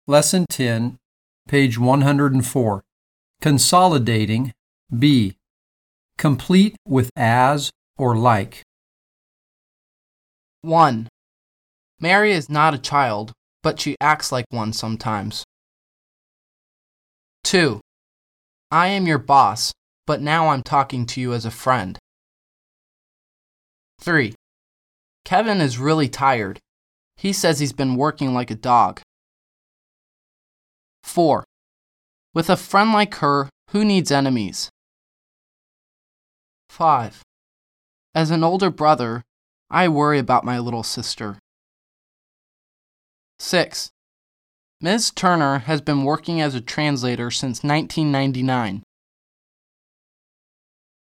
Lesson 10, page 104. Consolidating, B. Complete with as or like. 1. Mary is not a child, but she acts like one sometimes. 2. I am your boss, but now I'm talking to you as a friend. 3. Kevin is really tired. He says he's been working like a dog. 4. With a friend like her, who needs enemies? 5. As an older brother, I worry about my little sister. 6. Ms. Turner has been working as a translator since 1999.